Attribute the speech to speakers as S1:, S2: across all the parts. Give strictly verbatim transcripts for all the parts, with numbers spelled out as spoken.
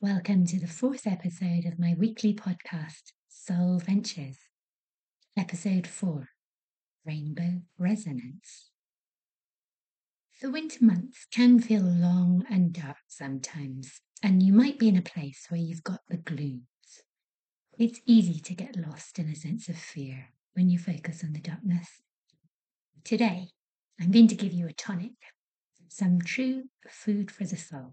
S1: Welcome to the fourth episode of my weekly podcast, Soul Ventures. Episode four, Rainbow Resonance. The winter months can feel long and dark sometimes, and you might be in a place where you've got the glooms. It's easy to get lost in a sense of fear when you focus on the darkness. Today, I'm going to give you a tonic, some true food for the soul.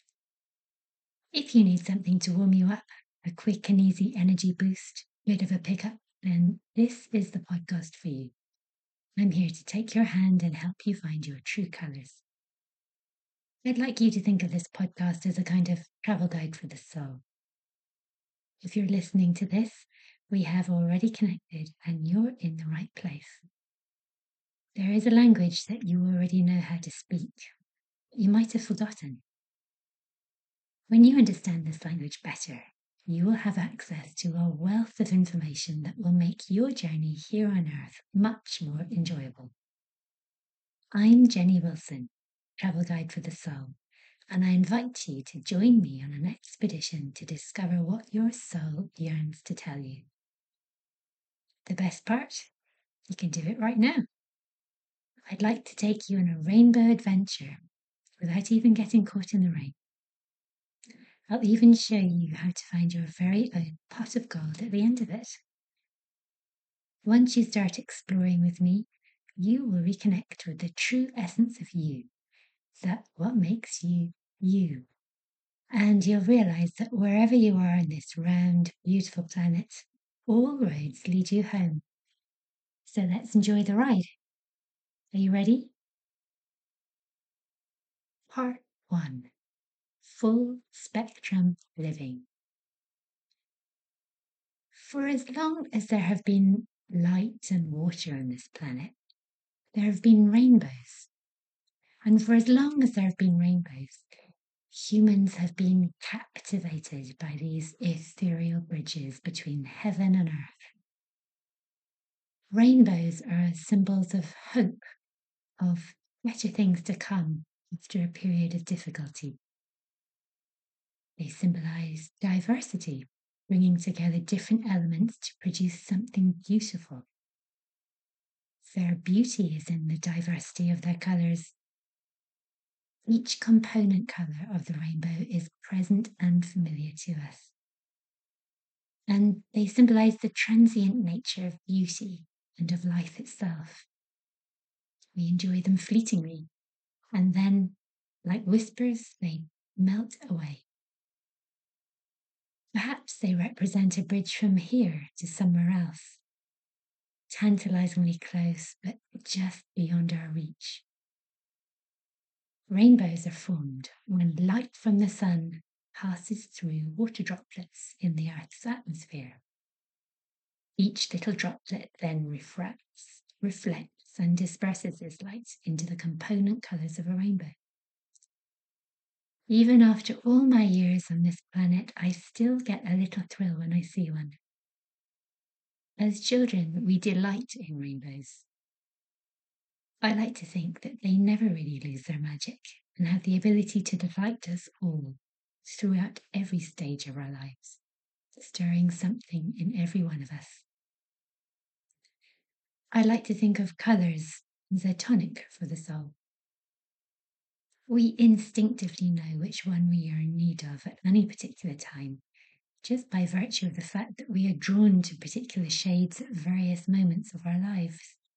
S1: If you need something to warm you up, a quick and easy energy boost, bit of a pickup, then this is the podcast for you. I'm here to take your hand and help you find your true colours. I'd like you to think of this podcast as a kind of travel guide for the soul. If you're listening to this, we have already connected and you're in the right place. There is a language that you already know how to speak. You might have forgotten. When you understand this language better, you will have access to a wealth of information that will make your journey here on Earth much more enjoyable. I'm Jenny Wilson, Travel Guide for the Soul, and I invite you to join me on an expedition to discover what your soul yearns to tell you. The best part? You can do it right now. I'd like to take you on a rainbow adventure without even getting caught in the rain. I'll even show you how to find your very own pot of gold at the end of it. Once you start exploring with me, you will reconnect with the true essence of you, that what makes you, you. And you'll realize that wherever you are on this round, beautiful planet, all roads lead you home. So let's enjoy the ride. Are you ready? Part one. Full spectrum living. For as long as there have been light and water on this planet, there have been rainbows. And for as long as there have been rainbows, humans have been captivated by these ethereal bridges between heaven and earth. Rainbows are symbols of hope, of better things to come after a period of difficulty. They symbolize diversity, bringing together different elements to produce something beautiful. Their beauty is in the diversity of their colours. Each component colour of the rainbow is present and familiar to us. And they symbolise the transient nature of beauty and of life itself. We enjoy them fleetingly, and then, like whispers, they melt away. Perhaps they represent a bridge from here to somewhere else, tantalisingly close, but just beyond our reach. Rainbows are formed when light from the sun passes through water droplets in the Earth's atmosphere. Each little droplet then refracts, reflects, and disperses this light into the component colours of a rainbow. Even after all my years on this planet, I still get a little thrill when I see one. As children, we delight in rainbows. I like to think that they never really lose their magic and have the ability to delight us all throughout every stage of our lives, stirring something in every one of us. I like to think of colours as a tonic for the soul. We instinctively know which one we are in need of at any particular time, just by virtue of the fact that we are drawn to particular shades at various moments of our lives.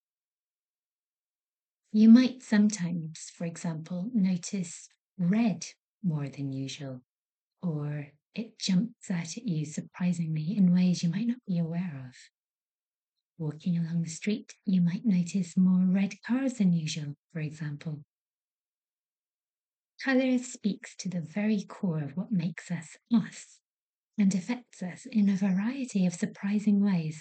S1: You might sometimes, for example, notice red more than usual, or it jumps out at you surprisingly in ways you might not be aware of. Walking along the street, you might notice more red cars than usual, for example. Colour speaks to the very core of what makes us us and affects us in a variety of surprising ways.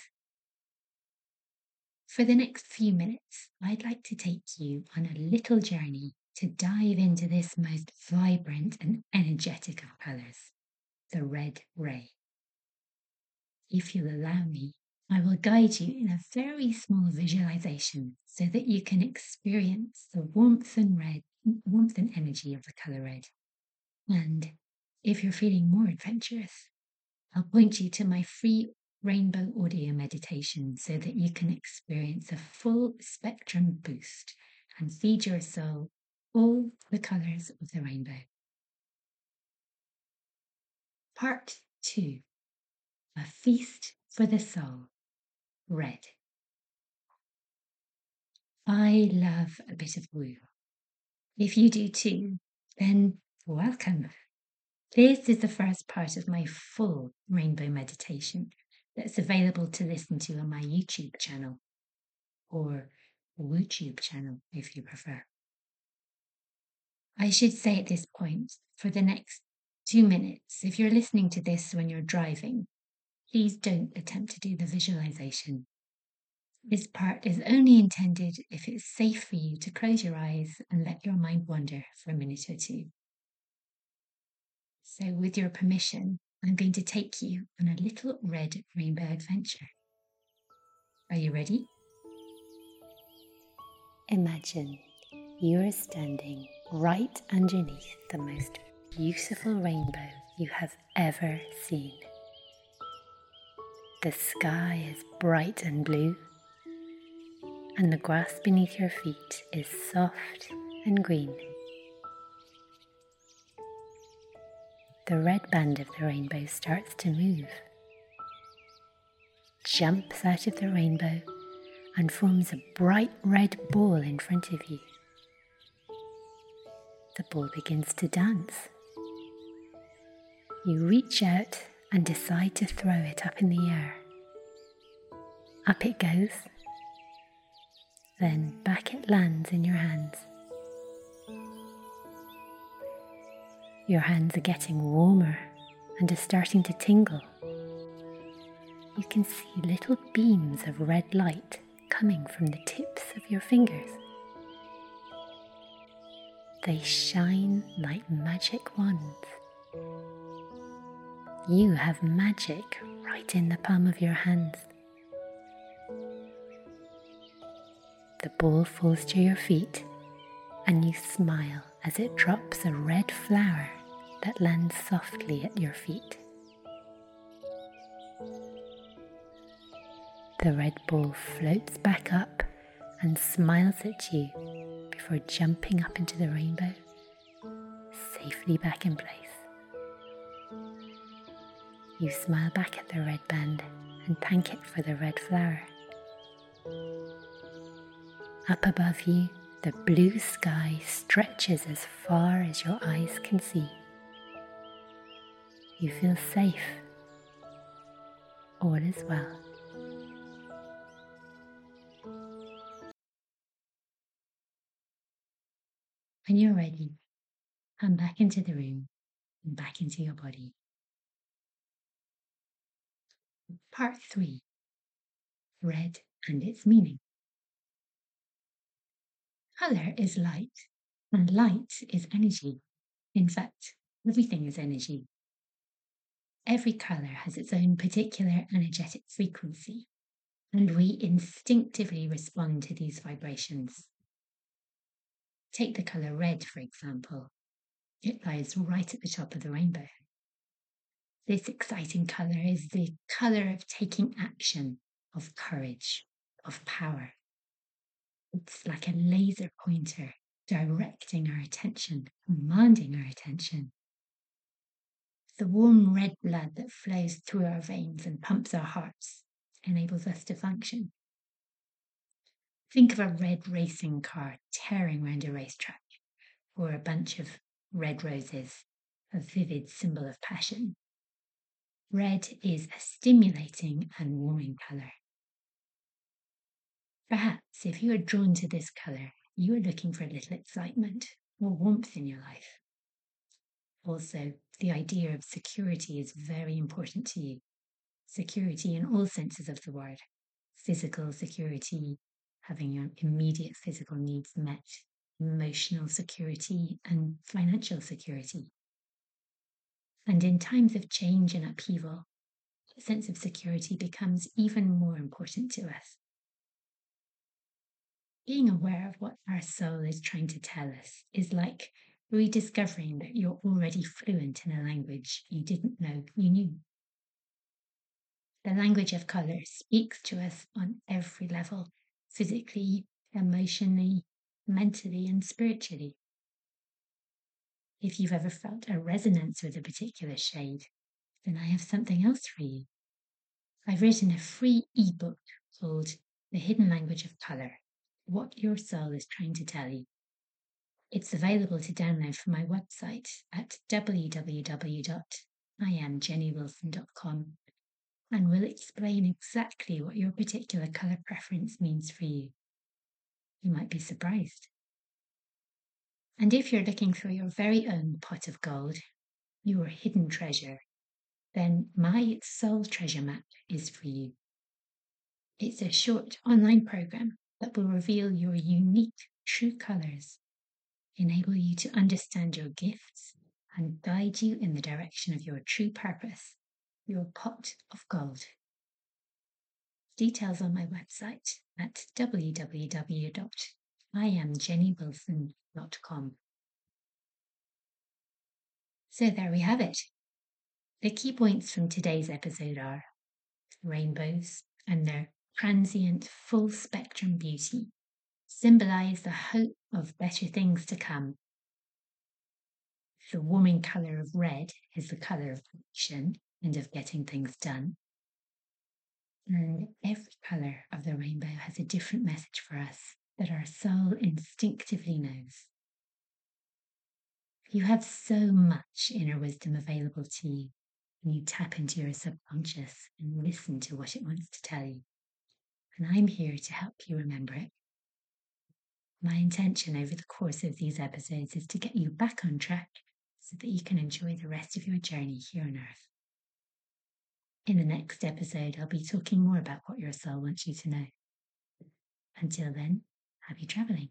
S1: For the next few minutes, I'd like to take you on a little journey to dive into this most vibrant and energetic of colours, the red ray. If you'll allow me, I will guide you in a very small visualization so that you can experience the warmth and red, warmth and energy of the colour red. And If you're feeling more adventurous, I'll point you to my free rainbow audio meditation so that you can experience a full spectrum boost and feed your soul all the colours of the rainbow. Part two, A Feast for the Soul, Red. I love a bit of woo. If you do too, then welcome. This is the first part of my full rainbow meditation that's available to listen to on my YouTube channel, or WooTube channel if you prefer. I should say at this point, for the next two minutes, if you're listening to this when you're driving, please don't attempt to do the visualization. This part is only intended if it's safe for you to close your eyes and let your mind wander for a minute or two. So with your permission, I'm going to take you on a little red rainbow adventure. Are you ready? Imagine you're standing right underneath the most beautiful rainbow you have ever seen. The sky is bright and blue, and the grass beneath your feet is soft and green. The red band of the rainbow starts to move, jumps out of the rainbow, and forms a bright red ball in front of you. The ball begins to dance. You reach out and decide to throw it up in the air. Up it goes, then back it lands in your hands. Your hands are getting warmer and are starting to tingle. You can see little beams of red light coming from the tips of your fingers. They shine like magic wands. You have magic right in the palm of your hands. The ball falls to your feet, and you smile as it drops a red flower that lands softly at your feet. The red ball floats back up and smiles at you before jumping up into the rainbow, safely back in place. You smile back at the red band and thank it for the red flower. Up above you, the blue sky stretches as far as your eyes can see. You feel safe. All is well. When you're ready, come back into the room and back into your body. Part three, Red and its meaning. Colour is light, and light is energy. In fact, everything is energy. Every colour has its own particular energetic frequency, and we instinctively respond to these vibrations. Take the colour red, for example. It lies right at the top of the rainbow. This exciting colour is the colour of taking action, of courage, of power. It's like a laser pointer directing our attention, commanding our attention. The warm red blood that flows through our veins and pumps our hearts enables us to function. Think of a red racing car tearing round a racetrack, or a bunch of red roses, a vivid symbol of passion. Red is a stimulating and warming colour. Perhaps if you are drawn to this colour, you are looking for a little excitement or warmth in your life. Also, the idea of security is very important to you. Security in all senses of the word. Physical security, having your immediate physical needs met, emotional security, and financial security. And in times of change and upheaval, a sense of security becomes even more important to us. Being aware of what our soul is trying to tell us is like rediscovering that you're already fluent in a language you didn't know you knew. The language of colour speaks to us on every level, physically, emotionally, mentally, and spiritually. If you've ever felt a resonance with a particular shade, then I have something else for you. I've written a free ebook called The Hidden Language of Colour, What Your Soul is Trying to Tell You. It's available to download from my website at w w w dot i am jenny wilson dot com and will explain exactly what your particular colour preference means for you. You might be surprised. And if you're looking for your very own pot of gold, your hidden treasure, then my Soul Treasure Map is for you. It's a short online program that will reveal your unique true colours, enable you to understand your gifts, and guide you in the direction of your true purpose, your pot of gold. Details on my website at w w w dot i am jenny wilson dot com. So there we have it. The key points from today's episode are rainbows and their transient full spectrum beauty symbolise the hope of better things to come. The warming colour of red is the colour of action and of getting things done. And every colour of the rainbow has a different message for us that our soul instinctively knows. You have so much inner wisdom available to you when you tap into your subconscious and listen to what it wants to tell you. And I'm here to help you remember it. My intention over the course of these episodes is to get you back on track so that you can enjoy the rest of your journey here on Earth. In the next episode, I'll be talking more about what your soul wants you to know. Until then, happy travelling.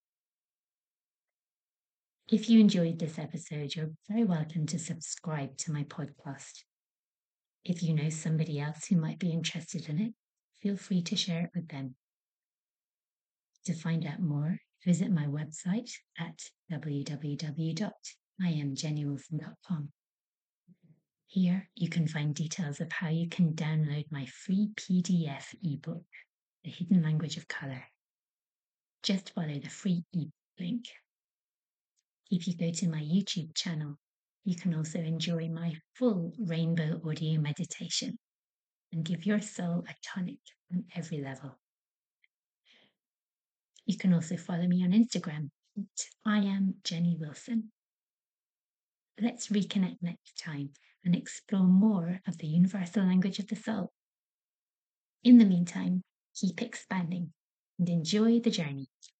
S1: If you enjoyed this episode, you're very welcome to subscribe to my podcast. If you know somebody else who might be interested in it, feel free to share it with them. To find out more, visit my website at w w w dot i am jenny wilson dot com. Here you can find details of how you can download my free P D F ebook, The Hidden Language of Colour. Just follow the free ebook link. If you go to my YouTube channel, you can also enjoy my full rainbow audio meditation and give your soul a tonic on every level. You can also follow me on Instagram at I am Jenny Wilson. Let's reconnect next time and explore more of the universal language of the soul. In the meantime, keep expanding and enjoy the journey.